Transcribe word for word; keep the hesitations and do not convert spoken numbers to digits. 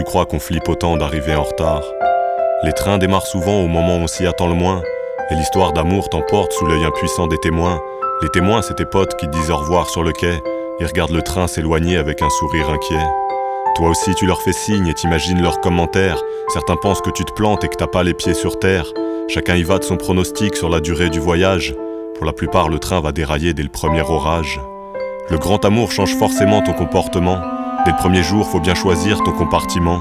Tu crois qu'on flippe autant d'arriver en retard? Les trains démarrent souvent au moment où on s'y attend le moins, et l'histoire d'amour t'emporte sous l'œil impuissant des témoins. Les témoins, c'est tes potes qui te disent au revoir sur le quai. Ils regardent le train s'éloigner avec un sourire inquiet. Toi aussi tu leur fais signe et t'imagines leurs commentaires. Certains pensent que tu te plantes et que t'as pas les pieds sur terre. Chacun y va de son pronostic sur la durée du voyage. Pour la plupart, le train va dérailler dès le premier orage. Le grand amour change forcément ton comportement. Dès le premier jour, faut bien choisir ton compartiment.